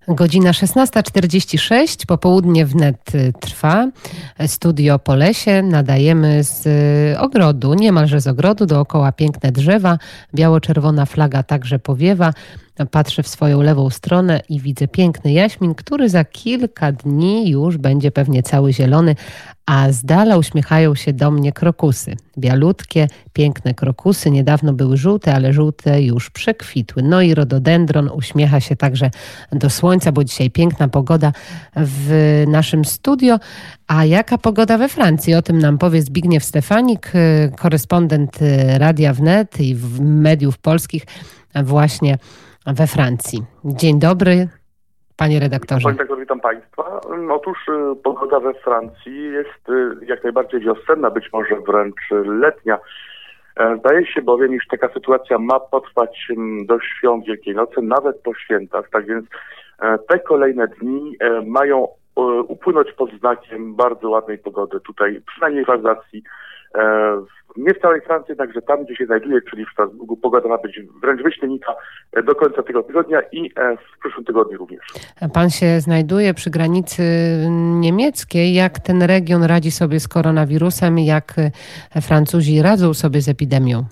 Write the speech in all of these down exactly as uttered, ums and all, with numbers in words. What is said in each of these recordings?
Godzina szesnasta czterdzieści sześć, popołudnie wnet trwa. Studio po lesie, nadajemy z ogrodu, niemalże z ogrodu, dookoła piękne drzewa, biało-czerwona flaga także powiewa. Patrzę w swoją lewą stronę i widzę piękny jaśmin, który za kilka dni już będzie pewnie cały zielony, a z dala uśmiechają się do mnie krokusy. Bialutkie, piękne krokusy, niedawno były żółte, ale żółte już przekwitły. No i rododendron uśmiecha się także do słońca, bo dzisiaj piękna pogoda w naszym studio. A jaka pogoda we Francji? O tym nam powie Zbigniew Stefanik, korespondent Radia Wnet i mediów polskich właśnie we Francji. Dzień dobry, panie redaktorze. Panie redaktorze, witam państwa. Otóż pogoda we Francji jest jak najbardziej wiosenna, być może wręcz letnia. Zdaje się bowiem, iż taka sytuacja ma potrwać do świąt Wielkiej Nocy, nawet po świętach. Tak więc te kolejne dni mają upłynąć pod znakiem bardzo ładnej pogody. Tutaj przynajmniej w Alzacji, nie w całej Francji, jednakże tam, gdzie się znajduję, czyli w Strasburgu, pogoda ma być wręcz wyśmienita do końca tego tygodnia i w przyszłym tygodniu również. Pan się znajduje przy granicy niemieckiej. Jak ten region radzi sobie z koronawirusem? Jak Francuzi radzą sobie z epidemią?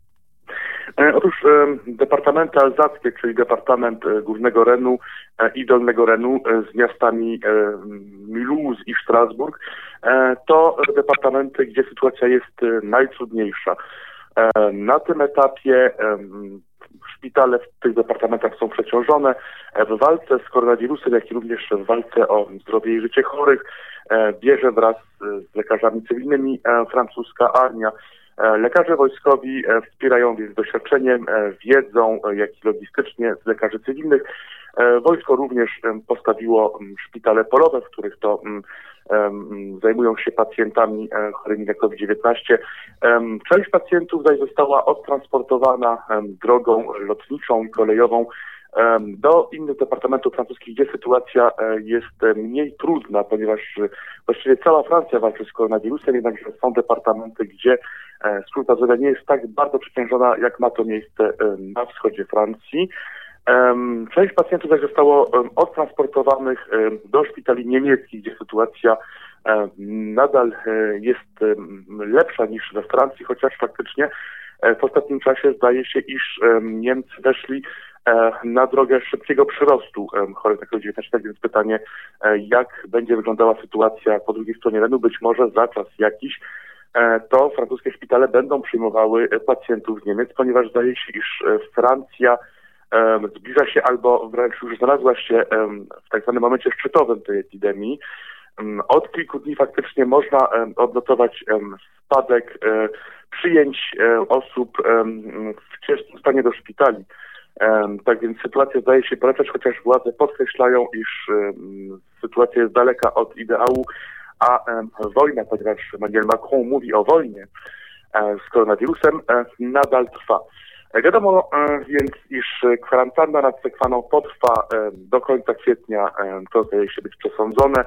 Otóż departamenty alzackie, czyli Departament Górnego Renu i Dolnego Renu z miastami Mulhouse i Strasburg, to departamenty, gdzie sytuacja jest najtrudniejsza. Na tym etapie szpitale w tych departamentach są przeciążone. W walce z koronawirusem, jak i również w walce o zdrowie i życie chorych bierze wraz z lekarzami cywilnymi francuska armia. Lekarze wojskowi wspierają więc doświadczeniem, wiedzą, jak i logistycznie z lekarzy cywilnych. Wojsko również postawiło szpitale polowe, w których to zajmują się pacjentami chorymi na COVID dziewiętnaście. Część pacjentów zaś została odtransportowana drogą lotniczą i kolejową do innych departamentów francuskich, gdzie sytuacja jest mniej trudna, ponieważ właściwie cała Francja walczy z koronawirusem, jednakże są departamenty, gdzie służba zdrowia nie jest tak bardzo przeciążona, jak ma to miejsce na wschodzie Francji. Część pacjentów zaś zostało odtransportowanych do szpitali niemieckich, gdzie sytuacja nadal jest lepsza niż we Francji, chociaż faktycznie w ostatnim czasie zdaje się, iż Niemcy weszli na drogę szybkiego przyrostu chorych na COVID dziewiętnaście, więc pytanie, jak będzie wyglądała sytuacja po drugiej stronie Renu, być może za czas jakiś to francuskie szpitale będą przyjmowały pacjentów z Niemiec, ponieważ zdaje się, iż Francja zbliża się albo wręcz już znalazła się w tak zwanym momencie szczytowym tej epidemii. Od kilku dni faktycznie można odnotować spadek przyjęć osób w ciężkim stanie do szpitali. Tak więc sytuacja zdaje się polepszać, chociaż władze podkreślają, iż sytuacja jest daleka od ideału, a wojna, ponieważ Emmanuel Macron mówi o wojnie z koronawirusem, nadal trwa. Wiadomo więc, iż kwarantanna nad Sekwaną potrwa do końca kwietnia, to zdaje się być przesądzone,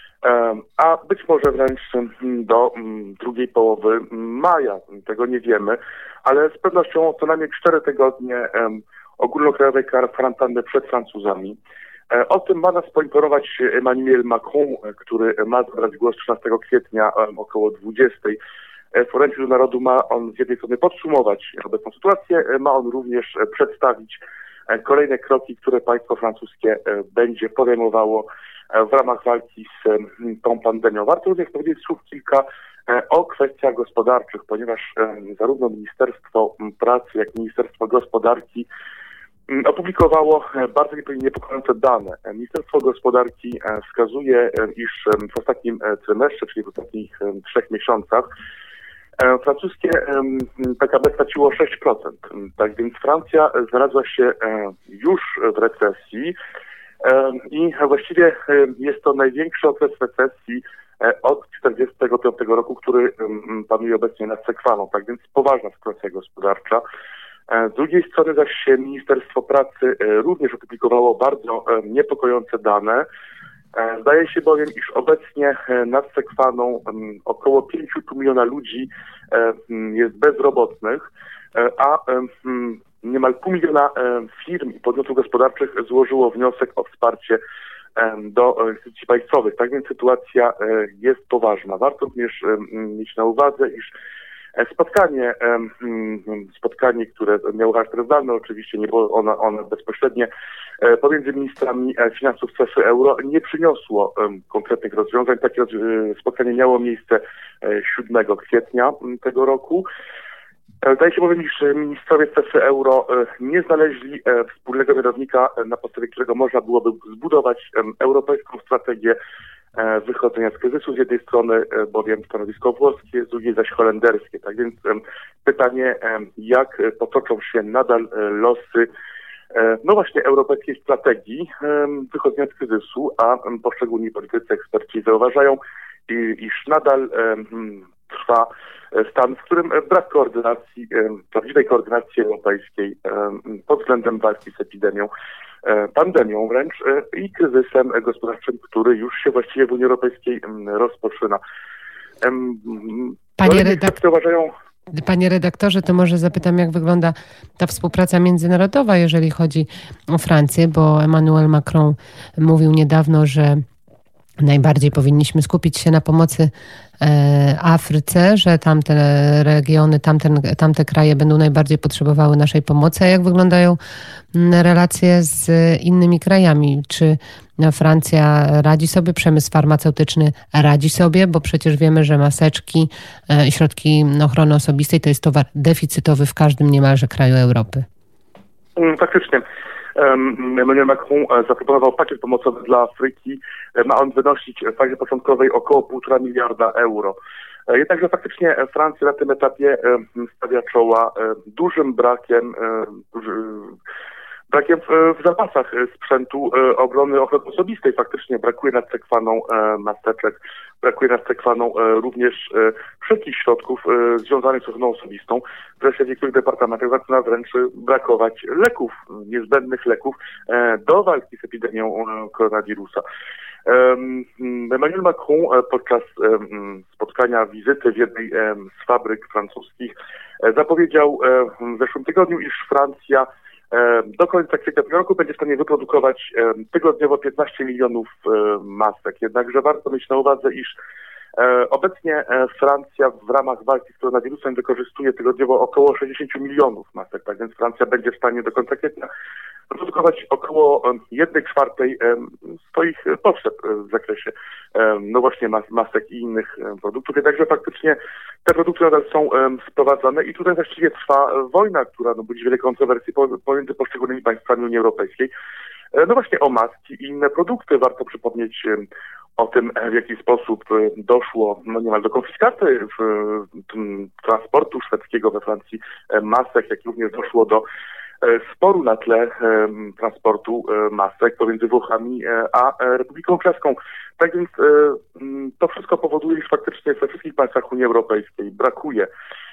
a być może wręcz do drugiej połowy maja. Tego nie wiemy, ale z pewnością co najmniej cztery tygodnie ogólnokrajowej kwarantanny przed Francuzami. O tym ma nas poinformować Emmanuel Macron, który ma zabrać głos trzynastego kwietnia około dwudziestej. W orędziu do narodu ma on z jednej strony podsumować obecną sytuację, ma on również przedstawić kolejne kroki, które państwo francuskie będzie podejmowało w ramach walki z tą pandemią. Warto również powiedzieć słów kilka o kwestiach gospodarczych, ponieważ zarówno Ministerstwo Pracy, jak i Ministerstwo Gospodarki opublikowało bardzo niepokojące dane. Ministerstwo Gospodarki wskazuje, iż w ostatnim trymestrze, czyli w ostatnich trzech miesiącach, francuskie P K B straciło sześć procent. Tak więc Francja znalazła się już w recesji i właściwie jest to największy okres recesji od czterdziestego piątego roku, który panuje obecnie nad Sekwaną. Tak więc poważna sytuacja gospodarcza. Z drugiej strony zaś Ministerstwo Pracy również opublikowało bardzo niepokojące dane. Zdaje się bowiem, iż obecnie nad Sekwaną około pięć miliona ludzi jest bezrobotnych, a Niemal pół miliona firm i podmiotów gospodarczych złożyło wniosek o wsparcie do instytucji państwowych. Tak więc sytuacja jest poważna. Warto również mieć na uwadze, iż spotkanie, spotkanie, które miało charakter zdalny, oczywiście nie było ono, ono bezpośrednie, pomiędzy ministrami finansów strefy euro nie przyniosło konkretnych rozwiązań. Takie spotkanie miało miejsce siódmego kwietnia tego roku. Zdaje się bowiem, iż ministrowie strefy euro nie znaleźli wspólnego mianownika, na podstawie którego można byłoby zbudować europejską strategię wychodzenia z kryzysu. Z jednej strony bowiem stanowisko włoskie, z drugiej zaś holenderskie. Tak więc pytanie, jak potoczą się nadal losy no właśnie europejskiej strategii wychodzenia z kryzysu, a poszczególni politycy, eksperci zauważają, iż nadal trwa stan, w którym brak koordynacji, prawdziwej koordynacji europejskiej pod względem walki z epidemią, pandemią wręcz i kryzysem gospodarczym, który już się właściwie w Unii Europejskiej rozpoczyna. Panie, redak- uważają... Panie redaktorze, to może zapytam, jak wygląda ta współpraca międzynarodowa, jeżeli chodzi o Francję, bo Emmanuel Macron mówił niedawno, że najbardziej powinniśmy skupić się na pomocy Afryce, że tamte regiony, tamten, tamte kraje będą najbardziej potrzebowały naszej pomocy. A jak wyglądają relacje z innymi krajami? Czy Francja radzi sobie, przemysł farmaceutyczny radzi sobie, bo przecież wiemy, że maseczki i środki ochrony osobistej to jest towar deficytowy w każdym niemalże kraju Europy. Faktycznie. Emmanuel Macron zaproponował pakiet pomocowy dla Afryki. Ma on wynosić w fazie początkowej około półtora miliarda euro. Jednakże faktycznie Francja na tym etapie stawia czoła dużym brakiem, brakiem w zapasach sprzętu obrony ochrony osobistej. Faktycznie brakuje nadsekwaną maseczek, brakuje nadsekwaną również wszelkich środków związanych z ochroną osobistą. Wreszcie w niektórych departamentach zaczyna wręcz brakować leków, niezbędnych leków do walki z epidemią koronawirusa. Emmanuel Macron podczas spotkania, wizyty w jednej z fabryk francuskich zapowiedział w zeszłym tygodniu, iż Francja do końca kwietnia tego roku będzie w stanie wyprodukować tygodniowo piętnaście milionów masek. Jednakże warto mieć na uwadze, iż obecnie Francja w ramach walki z koronawirusem wykorzystuje tygodniowo około sześćdziesiąt milionów masek. Tak więc Francja będzie w stanie do końca kwietnia produkować około jednej czwartej swoich potrzeb w zakresie no właśnie mas- masek i innych produktów. Jednakże faktycznie te produkty nadal są sprowadzane i tutaj właściwie trwa wojna, która no, budzi wiele kontrowersji pomiędzy poszczególnymi państwami Unii Europejskiej. No właśnie o maski i inne produkty. Warto przypomnieć o tym, w jaki sposób doszło no niemal do konfiskaty w, w, transportu szwedzkiego we Francji masek, jak również doszło do sporu na tle transportu masek pomiędzy Włochami a Republiką Czeską. Tak więc to wszystko powoduje, iż faktycznie we wszystkich państwach Unii Europejskiej brakuje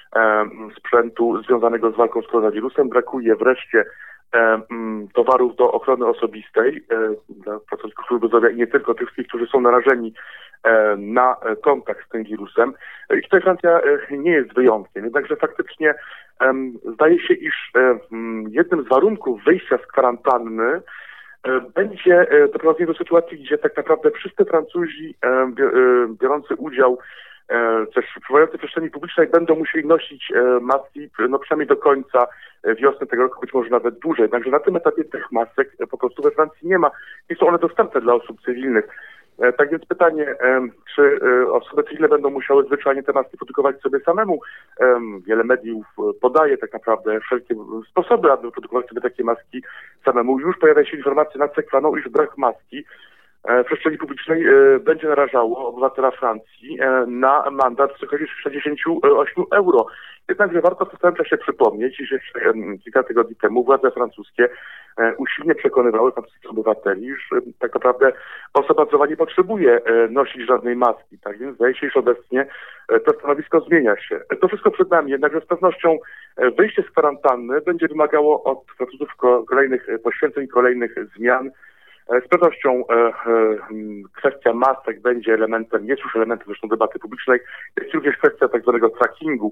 sprzętu związanego z walką z koronawirusem, brakuje wreszcie towarów do ochrony osobistej dla pracowników służby zdrowia i nie tylko tych, którzy są narażeni na kontakt z tym wirusem. I tutaj Francja nie jest wyjątkiem. Jednakże faktycznie zdaje się, iż jednym z warunków wyjścia z kwarantanny będzie doprowadzenie do sytuacji, gdzie tak naprawdę wszyscy Francuzi biorący udział też przebywający w przestrzeni publicznej będą musieli nosić maski no przynajmniej do końca wiosny tego roku, być może nawet dłużej. Także na tym etapie tych masek po prostu we Francji nie ma. Nie są one dostępne dla osób cywilnych. Tak więc pytanie, czy osoby cywilne będą musiały zwyczajnie te maski produkować sobie samemu? Wiele mediów podaje tak naprawdę wszelkie sposoby, aby produkować sobie takie maski samemu. Już pojawia się informacja nadsekwaną, iż brak maski w przestrzeni publicznej będzie narażało obywatela Francji na mandat w wysokości sześćdziesiąt osiem euro. Jednakże warto w tym samym czasie przypomnieć, że jeszcze kilka tygodni temu władze francuskie usilnie przekonywały francuskich obywateli, że tak naprawdę osoba zdrowa nie potrzebuje nosić żadnej maski. Tak więc zdaje się, iż obecnie to stanowisko zmienia się. To wszystko przed nami, jednakże z pewnością wyjście z kwarantanny będzie wymagało od Francuzów kolejnych poświęceń, kolejnych zmian. Z pewnością e, e, kwestia masek będzie elementem, jest już elementem zresztą debaty publicznej, jest również kwestia tak zwanego trackingu,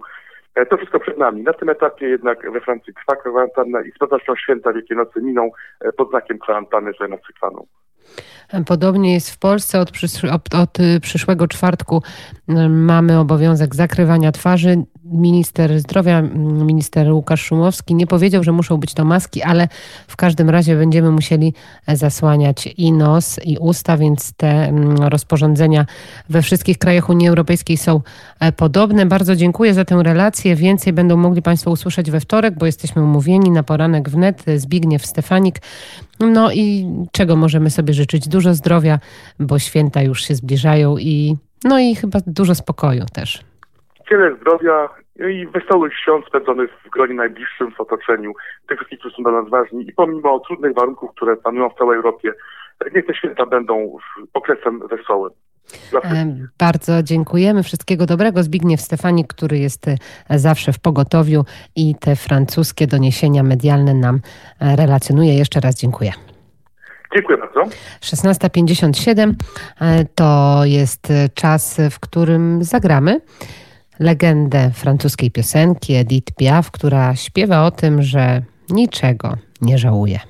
To wszystko przed nami. Na tym etapie jednak we Francji trwa kwarantanna i z pewnością święta Wielkiej Nocy miną pod znakiem kwarantanny, że nas trwaną. Podobnie jest w Polsce. Od, przysz- od, od przyszłego czwartku mamy obowiązek zakrywania twarzy. Minister zdrowia, minister Łukasz Szumowski nie powiedział, że muszą być to maski, ale w każdym razie będziemy musieli zasłaniać i nos, i usta, więc te rozporządzenia we wszystkich krajach Unii Europejskiej są podobne. Bardzo dziękuję za tę relację. Więcej będą mogli Państwo usłyszeć we wtorek, bo jesteśmy umówieni na poranek wnet. Zbigniew Stefanik. No i czego możemy sobie życzyć? Dużo zdrowia, bo święta już się zbliżają i no i chyba dużo spokoju też. Wiele zdrowia i wesołych świąt spędzonych w gronie najbliższym, w otoczeniu tych wszystkich, którzy są dla nas ważni i pomimo trudnych warunków, które panują w całej Europie, niech te święta będą okresem wesołym. Bardzo dziękujemy. Wszystkiego dobrego. Zbigniew Stefanik, który jest zawsze w pogotowiu i te francuskie doniesienia medialne nam relacjonuje. Jeszcze raz dziękuję. Dziękuję bardzo. szesnasta pięćdziesiąt siedem to jest czas, w którym zagramy legendę francuskiej piosenki Edith Piaf, która śpiewa o tym, że niczego nie żałuje.